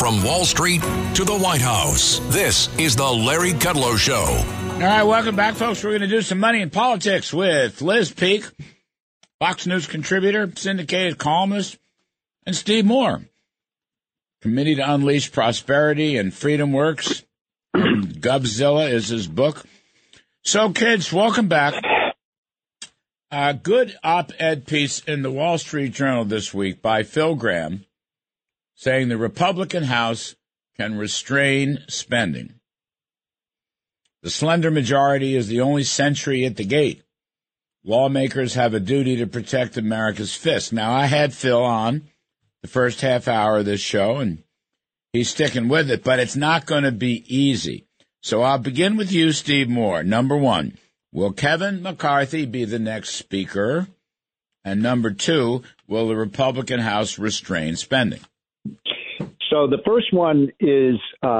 From Wall Street to the White House, this is the Larry Kudlow Show. All right, welcome back, folks. We're going to do some money and politics with Liz Peek, Fox News contributor, syndicated columnist, and Steve Moore, Committee to Unleash Prosperity and Freedom Works. Govzilla is his book. So, kids, welcome back. A good op-ed piece in the Wall Street Journal this week by Phil Gramm saying the Republican House can restrain spending. The slender majority is the only sentry at the gate. Lawmakers have a duty to protect America's fist. Now, I had Phil on the first half hour of this show, and he's sticking with it, but it's not going to be easy. So I'll begin with you, Steve Moore. Number one, will Kevin McCarthy be the next speaker? And number two, will the Republican House restrain spending? So the first one is,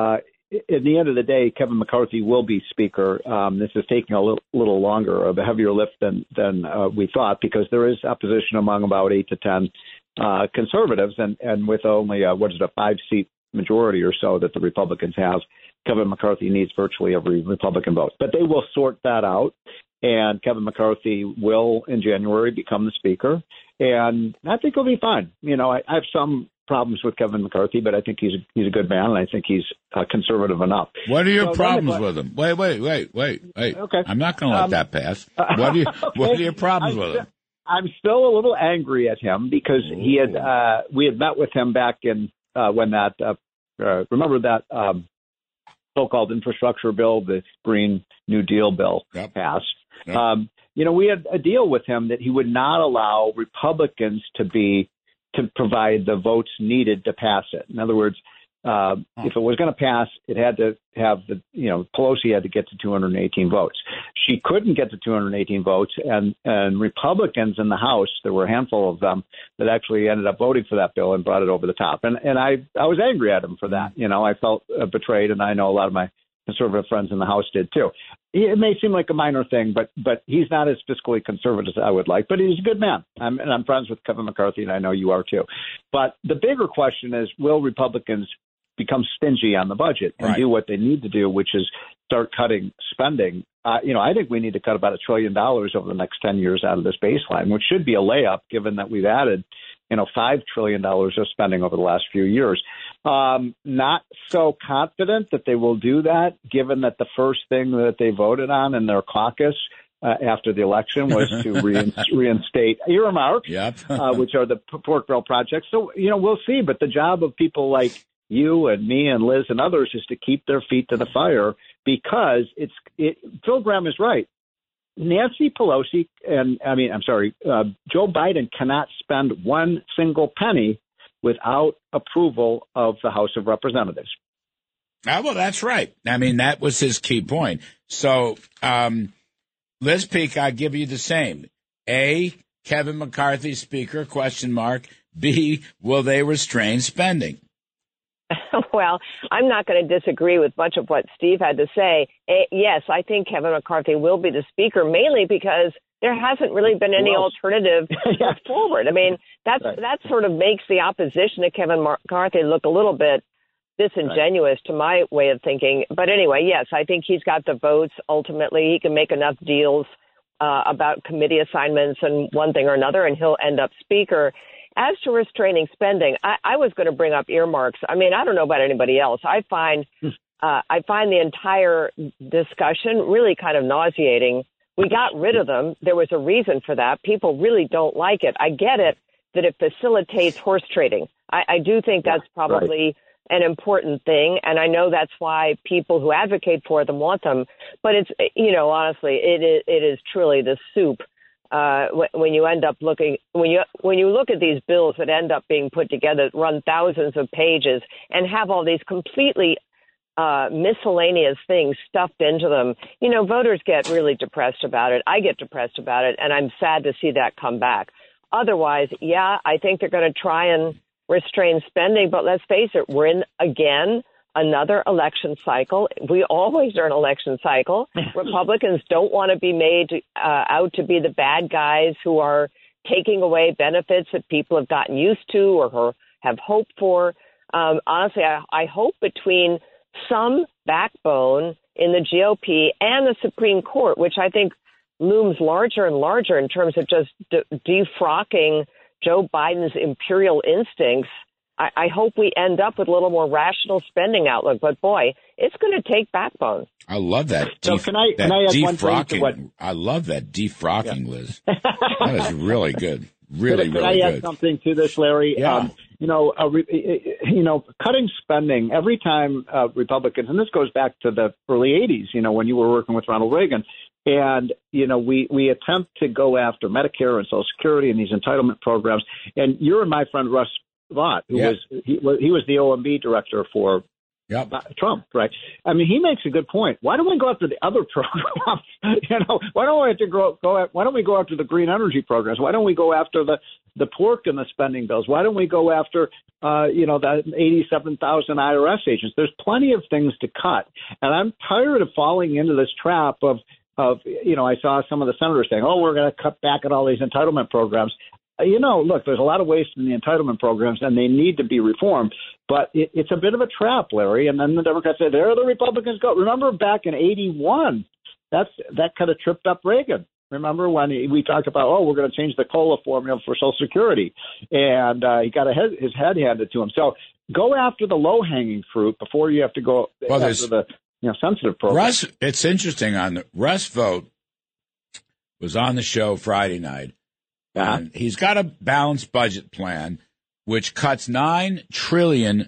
at the end of the day, Kevin McCarthy will be speaker. This is taking a little longer, of a heavier lift than we thought, because there is opposition among about 8 to 10 conservatives, and with only a 5-seat majority or so that the Republicans have, Kevin McCarthy needs virtually every Republican vote. But they will sort that out, and Kevin McCarthy will, in January, become the speaker, and I think he'll be fine. You know, I have some problems with Kevin McCarthy, but I think he's a good man, and I think he's conservative enough. What are your problems with him? Wait. Okay. I'm not going to let that pass. Okay. What are your problems with him? I'm still a little angry at him because we had met with him back in when that remember that so-called infrastructure bill, the Green New Deal bill, passed. Yep. We had a deal with him that he would not allow Republicans to provide the votes needed to pass it. In other words, if it was going to pass, it had to have Pelosi had to get to 218 votes. She couldn't get to 218 votes, and Republicans in the House, there were a handful of them that actually ended up voting for that bill and brought it over the top. And I was angry at him for that. I felt betrayed, and I know a lot of my conservative friends in the House did too. It may seem like a minor thing, but he's not as fiscally conservative as I would like. But he's a good man, and I'm friends with Kevin McCarthy, and I know you are too. But the bigger question is, will Republicans become stingy on the budget and do what they need to do, which is start cutting spending? I think we need to cut about $1 trillion over the next 10 years out of this baseline, which should be a layup given that we've added $5 trillion of spending over the last few years. Not so confident that they will do that, given that the first thing that they voted on in their caucus after the election was to reinstate earmarks, which are the pork barrel projects. So, we'll see. But the job of people like you and me and Liz and others is to keep their feet to the fire, because Phil Gramm is right. Nancy Pelosi Joe Biden cannot spend one single penny without approval of the House of Representatives. Well, that's right. I mean, that was his key point. So, Liz Peek, I give you the same. A, Kevin McCarthy speaker, ? B, will they restrain spending? Well, I'm not going to disagree with much of what Steve had to say. Yes, I think Kevin McCarthy will be the speaker, mainly because there hasn't really been any alternative forward. I mean, that sort of makes the opposition to Kevin McCarthy look a little bit disingenuous to my way of thinking. But anyway, yes, I think he's got the votes. Ultimately, he can make enough deals about committee assignments and one thing or another, and he'll end up speaker. As to restraining spending, I was going to bring up earmarks. I mean, I don't know about anybody else. I find the entire discussion really kind of nauseating. We got rid of them. There was a reason for that. People really don't like it. I get it that it facilitates horse trading. I do think that's probably an important thing, and I know that's why people who advocate for them want them. But it's, honestly, it is truly the soup. When you end up looking, when you look at these bills that end up being put together, run thousands of pages and have all these completely miscellaneous things stuffed into them, voters get really depressed about it. I get depressed about it, and I'm sad to see that come back. Otherwise, I think they're going to try and restrain spending, but let's face it, we're in, again, another election cycle. We always are an election cycle. Republicans don't want to be made out to be the bad guys who are taking away benefits that people have gotten used to or have hoped for. Honestly, I hope between some backbone in the GOP and the Supreme Court, which I think looms larger and larger in terms of just defrocking Joe Biden's imperial instincts, I hope we end up with a little more rational spending outlook. But, boy, it's going to take backbone. I love that. So can I add one thing to what... I love that defrocking, Liz. That is really good. Really, can really I good. add something to this, Larry? Yeah. Cutting spending every time Republicans, and this goes back to the early 80s, when you were working with Ronald Reagan, and, we attempt to go after Medicare and Social Security and these entitlement programs. And you and my friend Russ Vought, who was the OMB director for Trump, right? I mean, he makes a good point. Why don't we go after the other programs? Why don't we have to why don't we go after the green energy programs? Why don't we go after the pork and the spending bills? Why don't we go after the 87,000 IRS agents? There's plenty of things to cut, and I'm tired of falling into this trap of I saw some of the senators saying, "Oh, we're going to cut back at all these entitlement programs." Look, there's a lot of waste in the entitlement programs, and they need to be reformed. But it's a bit of a trap, Larry. And then the Democrats say, there the Republicans go. Remember back in 81, that kind of tripped up Reagan. Remember when we talked about, we're going to change the COLA formula for Social Security, and he got his head handed to him. So go after the low-hanging fruit before you have to go after the sensitive programs. It's interesting. Russ Vought was on the show Friday night. And he's got a balanced budget plan, which cuts $9 trillion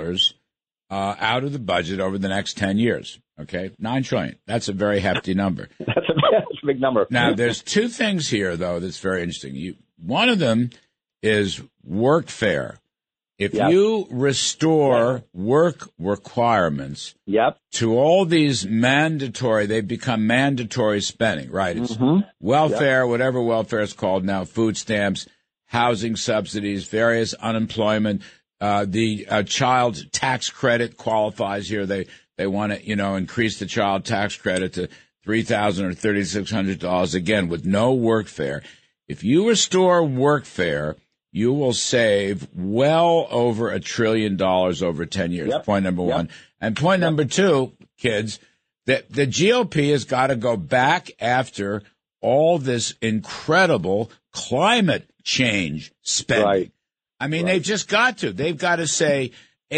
out of the budget over the next 10 years. Okay, $9 trillion. That's a very hefty number. That's a big number. Now, there's two things here, though, that's very interesting. One of them is workfare. If you restore work requirements to all these they become mandatory spending, right? It's welfare, whatever welfare is called now, food stamps, housing subsidies, various unemployment. The child tax credit qualifies here. They want to, increase the child tax credit to $3,000 or $3,600 again with no workfare. If you restore workfare, you will save well over $1 trillion over 10 years. Point number one. And point number two, kids, that the GOP has got to go back after all this incredible climate change spending. Right. I mean, they've just got to. They've got to say,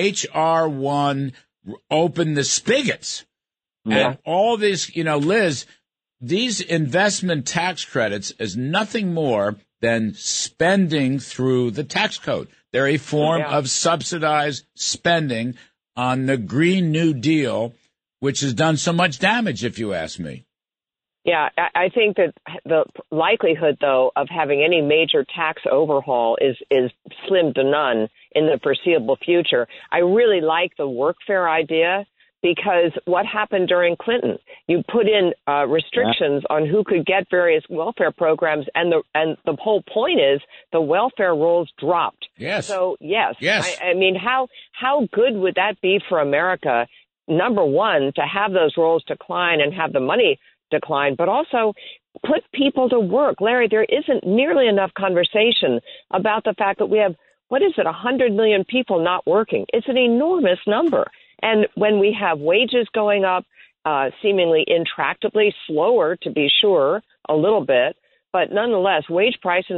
HR1, open the spigots. And all this, Liz, these investment tax credits is nothing more than spending through the tax code. They're a form of subsidized spending on the Green New Deal, which has done so much damage, if you ask me. Yeah, I think that the likelihood, though, of having any major tax overhaul is slim to none in the foreseeable future. I really like the workfare idea, because what happened during Clinton? You put in restrictions on who could get various welfare programs, and the whole point is the welfare rolls dropped. Yes. So yes. I mean, how good would that be for America? Number one, to have those rolls decline and have the money decline, but also put people to work. Larry, there isn't nearly enough conversation about the fact that we have, 100 million people not working. It's an enormous number. And when we have wages going up, seemingly intractably, slower to be sure, a little bit, but nonetheless, wage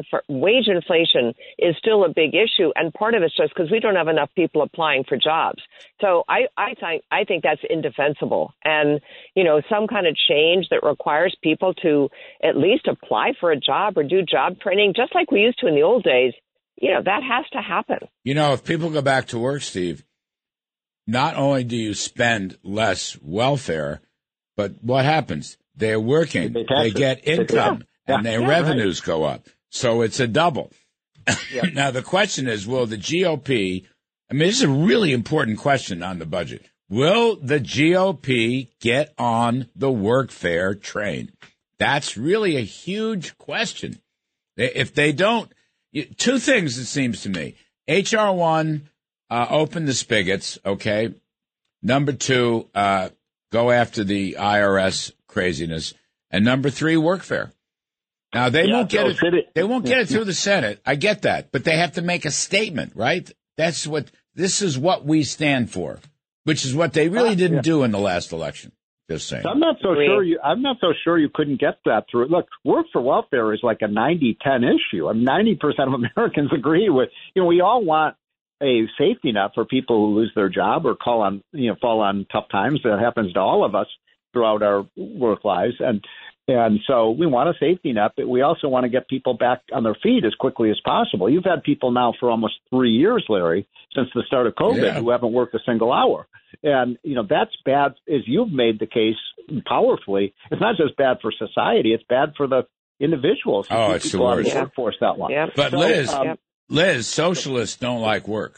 inflation is still a big issue, and part of it's just because we don't have enough people applying for jobs. So I think that's indefensible, and some kind of change that requires people to at least apply for a job or do job training, just like we used to in the old days. That has to happen. If people go back to work, Steve, not only do you spend less welfare, but what happens? They're working, they get income, and their revenues go up. So it's a double. Now, the question is, will the GOP, this is a really important question on the budget. Will the GOP get on the workfare train? That's really a huge question. If they don't, two things, it seems to me. HR1, open the spigots, okay? Number two, go after the IRS craziness. And number three, workfare. Now, they won't get it. They won't get it through the Senate. I get that. But they have to make a statement, right? That's what this is what we stand for, which is what they really didn't do in the last election. Just saying. So I'm not so sure you couldn't get that through. Look, work for welfare is like a 90-10 issue. 90% of Americans agree with. We all want a safety net for people who lose their job or fall on tough times. That happens to all of us throughout our work lives, and so we want a safety net, but we also want to get people back on their feet as quickly as possible. You've had people now for almost 3 years, Larry, since the start of COVID, who haven't worked a single hour. And, that's bad, as you've made the case powerfully. It's not just bad for society, it's bad for the individuals. Oh, it's the worst. Workforce that long. Yep. But Liz, socialists don't like work.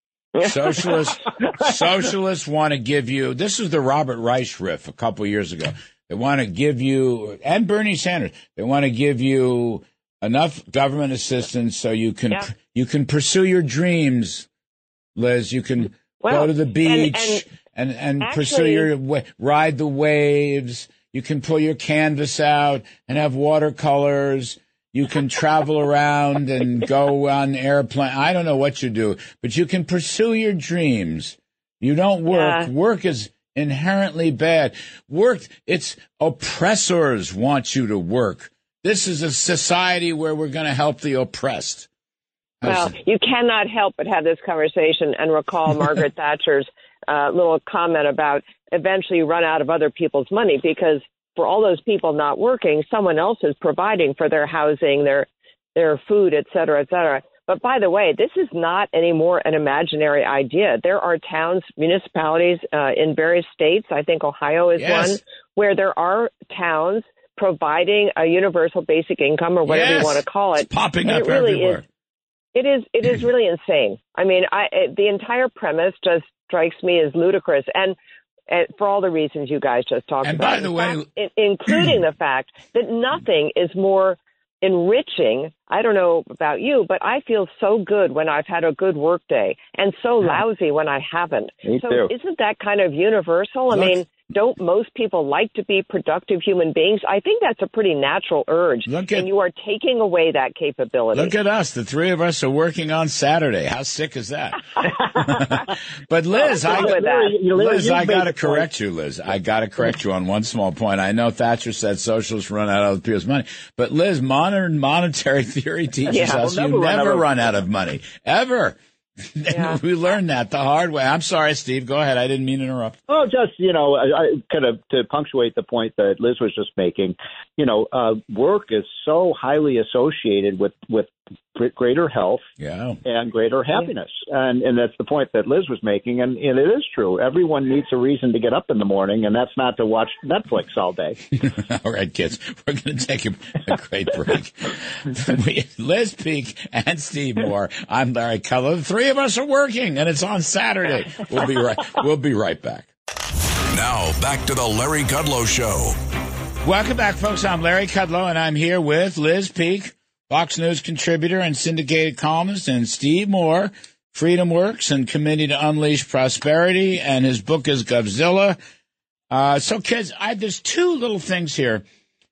Socialists want to give you, this was the Robert Reich riff a couple years ago. They want to give you, and Bernie Sanders, they want to give you enough government assistance so you can pursue your dreams, Liz. You can go to the beach and actually, pursue your, ride the waves. You can pull your canvas out and have watercolors. You can travel around and go on airplane. I don't know what you do, but you can pursue your dreams. You don't work. Work is inherently bad. It's oppressors want you to work. This is a society where we're going to help the oppressed. Well, you cannot help but have this conversation and recall Margaret Thatcher's little comment about eventually run out of other people's money, because for all those people not working, someone else is providing for their housing, their food, et cetera, et cetera. But by the way, this is not anymore an imaginary idea. There are towns, municipalities in various states, I think Ohio is one, where there are towns providing a universal basic income or whatever you want to call it. It's popping up everywhere. It is really insane. I mean, the entire premise just strikes me as ludicrous. And for all the reasons you guys just talked about. And by the way, including the fact that nothing is more enriching. I don't know about you, but I feel so good when I've had a good work day and so lousy when I haven't. Me too. Isn't that kind of universal? I mean, don't most people like to be productive human beings? I think that's a pretty natural urge. And you are taking away that capability. Look at us. The three of us are working on Saturday. How sick is that? But Liz, I got to correct you, Liz. I got to correct you on one small point. I know Thatcher said socialists run out of other people's money. But Liz, modern monetary theory teaches us you never run out of money. Ever. Yeah. We learned that the hard way. I'm sorry, Steve. Go ahead. I didn't mean to interrupt. Oh, just, I kind of to punctuate the point that Liz was just making, work is so highly associated with greater health and greater happiness. And that's the point that Liz was making. And it is true. Everyone needs a reason to get up in the morning, and that's not to watch Netflix all day. All right, kids, we're going to take a great break. Liz Peek and Steve Moore. I'm Larry Kudlow. The three of us are working, and it's on Saturday. We'll be right back. Now, back to the Larry Kudlow Show. Welcome back, folks. I'm Larry Kudlow, and I'm here with Liz Peek, Fox News contributor and syndicated columnist, and Steve Moore, Freedom Works and Committee to Unleash Prosperity, and his book is Govzilla. So, kids, there's two little things here.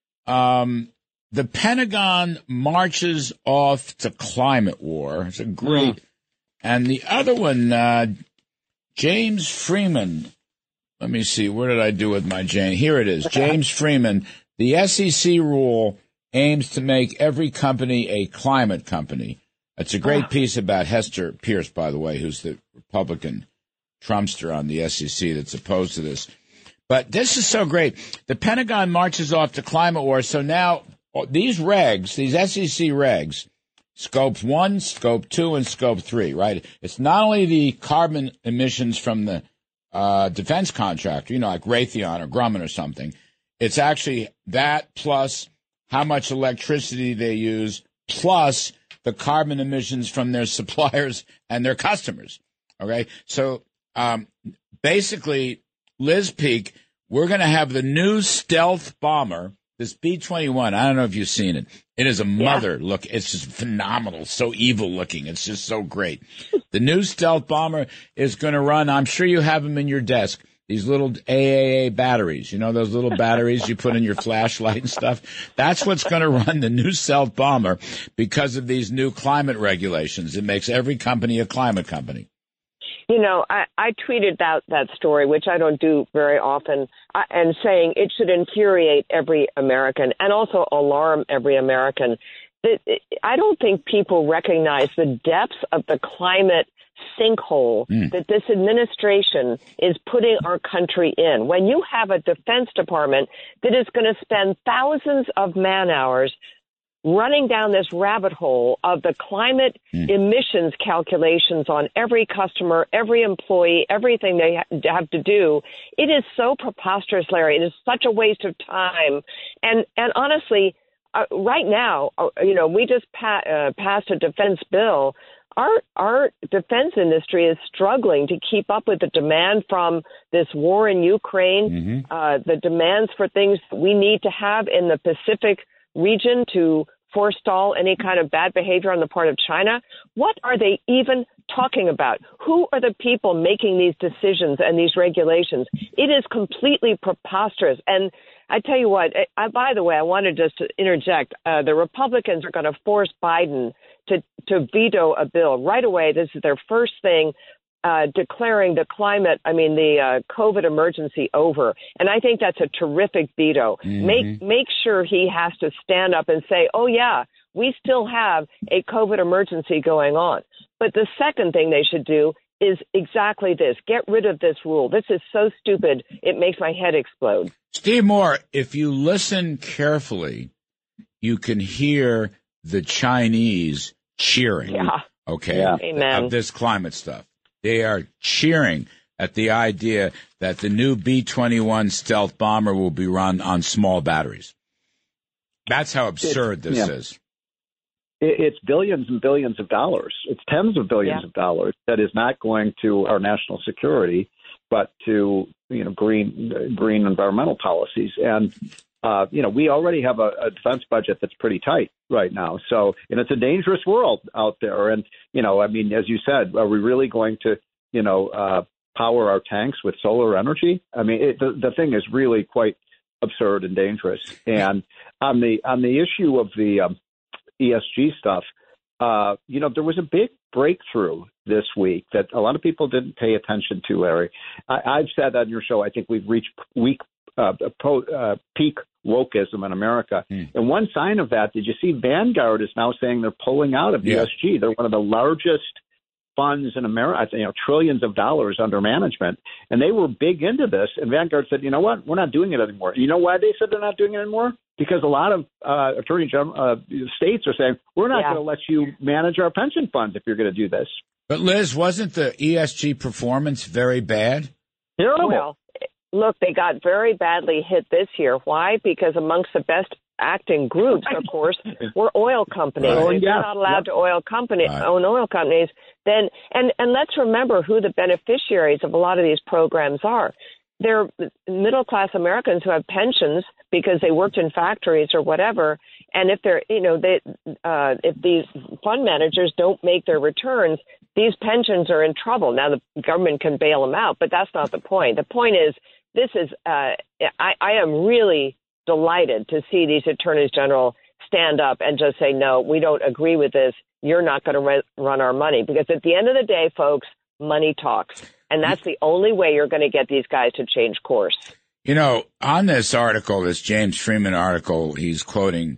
The Pentagon marches off to climate war. It's a great. And the other one, James Freeman. Let me see. Where did I do with my Jane? Here it is. James Freeman. The SEC rule aims to make every company a climate company. It's a great piece about Hester Pierce, by the way, who's the Republican Trumpster on the SEC that's opposed to this. But this is so great. The Pentagon marches off to climate war. So now these regs, these SEC regs, Scope 1, Scope 2, and Scope 3, right? It's not only the carbon emissions from the defense contractor, like Raytheon or Grumman or something. It's actually that plus how much electricity they use, plus the carbon emissions from their suppliers and their customers. Okay? So basically, Liz Peek, we're going to have the new stealth bomber, this B-21. I don't know if you've seen it. It is a mother look. It's just phenomenal. So evil looking. It's just so great. The new stealth bomber is going to run. I'm sure you have them in your desk. These little AAA batteries, those little batteries you put in your flashlight and stuff. That's what's going to run the new stealth bomber because of these new climate regulations. It makes every company a climate company. You know, I tweeted out that story, which I don't do very often, and saying it should infuriate every American and also alarm every American. I don't think people recognize the depths of the climate sinkhole that this administration is putting our country in. When you have a Defense Department that is going to spend thousands of man hours running down this rabbit hole of the climate emissions calculations on every customer, every employee, everything they have to do, it is so preposterous, Larry. It is such a waste of time. And honestly, right now, you know, we just passed a defense bill. Our defense industry is struggling to keep up with the demand from this war in Ukraine, the demands for things we need to have in the Pacific region to forestall any kind of bad behavior on the part of China. What are they even talking about? Who are the people making these decisions and these regulations? It is completely preposterous. And I tell you what, by the way, I wanted just to interject. The Republicans are going to force Biden to veto a bill right away. This is their first thing. Declaring the COVID emergency over. And I think that's a terrific veto. Make sure he has to stand up and say, oh, yeah, we still have a COVID emergency going on. But the second thing they should do is exactly this. Get rid of this rule. This is so stupid, it makes my head explode. Steve Moore, if you listen carefully, you can hear the Chinese cheering, of this climate stuff. They are cheering at the idea that the new B-21 stealth bomber will be run on small batteries. That's how absurd this is. It's billions and billions of dollars. It's tens of billions of dollars that is not going to our national security, but to green environmental policies. And we already have a defense budget that's pretty tight right now. So, and it's a dangerous world out there. And, as you said, are we really going to, power our tanks with solar energy? I mean, the thing is really quite absurd and dangerous. And on the issue of the ESG stuff, there was a big breakthrough this week that a lot of people didn't pay attention to, Larry. I've said on your show, I think we've reached peak wokeism in America. And one sign of that, did you see Vanguard is now saying they're pulling out of ESG? They're one of the largest funds in America, trillions of dollars under management. And they were big into this. And Vanguard said, you know what, we're not doing it anymore. You know why they said they're not doing it anymore? Because a lot of attorney general states are saying, we're not going to let you manage our pension funds if you're going to do this. But Liz, wasn't the ESG performance very bad? Terrible. Well, look, they got very badly hit this year. Why? Because amongst the best acting groups, of course, were oil companies. Right. If you're not allowed to own oil companies, then and let's remember who the beneficiaries of a lot of these programs are. They're middle-class Americans who have pensions because they worked in factories or whatever. And if they're, if these fund managers don't make their returns, these pensions are in trouble. Now, the government can bail them out, but that's not the point. The point is, I am really delighted to see these attorneys general stand up and just say, no, we don't agree with this. You're not going to run our money. Because at the end of the day, folks, money talks. And that's the only way you're going to get these guys to change course. On this article, this James Freeman article, he's quoting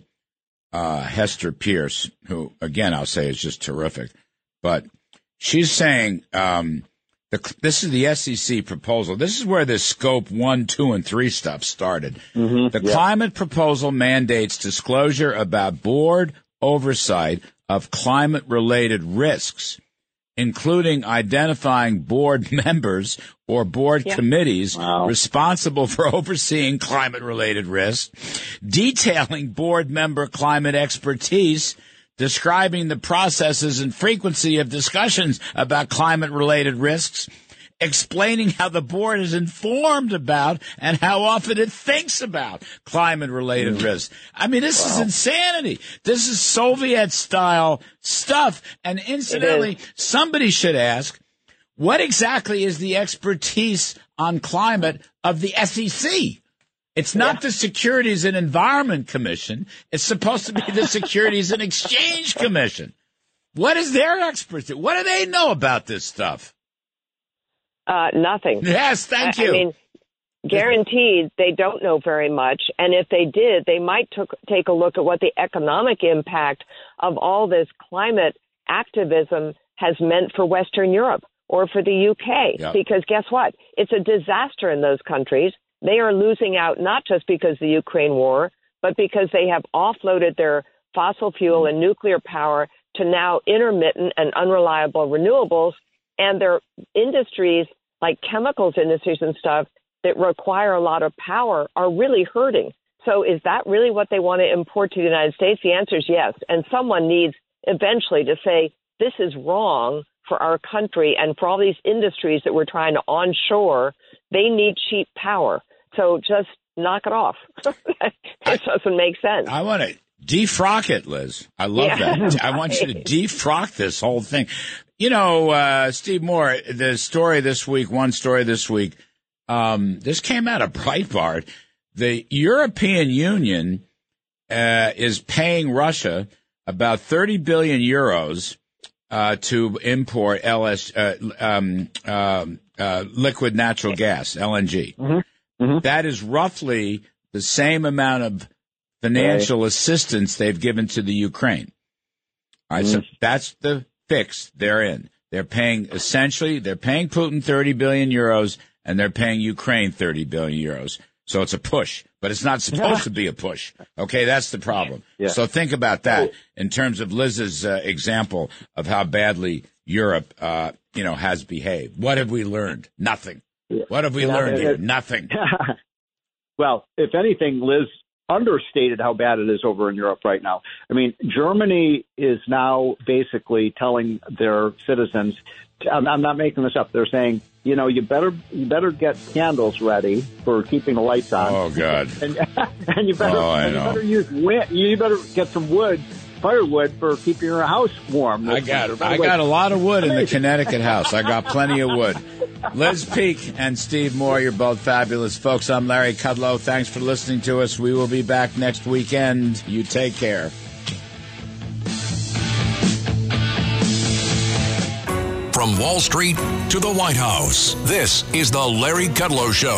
Hester Pierce, who, again, I'll say is just terrific. But she's saying this is the SEC proposal. This is where this scope 1, 2, and 3 stuff started. The climate proposal mandates disclosure about board oversight of climate-related risks, including identifying board members or board committees responsible for overseeing climate-related risks, detailing board member climate expertise, describing the processes and frequency of discussions about climate-related risks, explaining how the board is informed about and how often it thinks about climate-related risks. I mean, this is insanity. This is Soviet-style stuff. And incidentally, somebody should ask, what exactly is the expertise on climate of the SEC? It's not the Securities and Environment Commission. It's supposed to be the Securities and Exchange Commission. What is their expertise? What do they know about this stuff? Nothing. Yes, thank you. I mean, guaranteed they don't know very much. And if they did, they might take a look at what the economic impact of all this climate activism has meant for Western Europe or for the UK. Yep. Because guess what? It's a disaster in those countries. They are losing out not just because of the Ukraine war, but because they have offloaded their fossil fuel and nuclear power to now intermittent and unreliable renewables. And their industries, like chemicals industries and stuff, that require a lot of power are really hurting. So is that really what they want to import to the United States? The answer is yes. And someone needs eventually to say, this is wrong for our country and for all these industries that we're trying to onshore. They need cheap power. So just knock it off. It doesn't make sense. I want to defrock it, Liz. I love that. I want you to defrock this whole thing. You know, Steve Moore, the story this week, one story this week, this came out of Breitbart. The European Union is paying Russia about 30 billion euros to import liquid natural gas, LNG. Mm-hmm. Mm-hmm. That is roughly the same amount of financial assistance they've given to the Ukraine. All right, so that's the fix they're in. They're paying Putin 30 billion euros and they're paying Ukraine 30 billion euros. So it's a push, but it's not supposed to be a push. Okay, that's the problem. Yeah. So think about that in terms of Liz's example of how badly Europe, has behaved. What have we learned? Nothing. What have we learned here? Nothing. Well, if anything, Liz understated how bad it is over in Europe right now. I mean, Germany is now basically telling their citizens, I'm not making this up, they're saying, you better get candles ready for keeping the lights on. Oh, God. And you better use wind. You better get some firewood for keeping your house warm. I got a lot of wood in the Connecticut house. I got plenty of wood. Liz Peek and Steve Moore, you're both fabulous folks. I'm Larry Kudlow. Thanks for listening to us. We will be back next weekend. You take care. From Wall Street to the White House, this is the Larry Kudlow Show.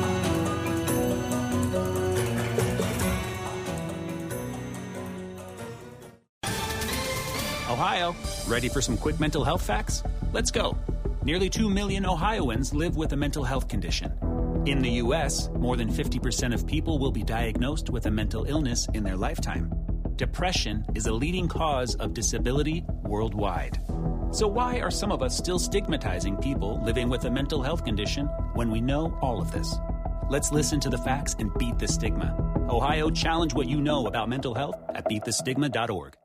Ohio, ready for some quick mental health facts? Let's go. Nearly 2 million Ohioans live with a mental health condition. In the U.S., more than 50% of people will be diagnosed with a mental illness in their lifetime. Depression is a leading cause of disability worldwide. So why are some of us still stigmatizing people living with a mental health condition when we know all of this? Let's listen to the facts and beat the stigma. Ohio, challenge what you know about mental health at beatthestigma.org.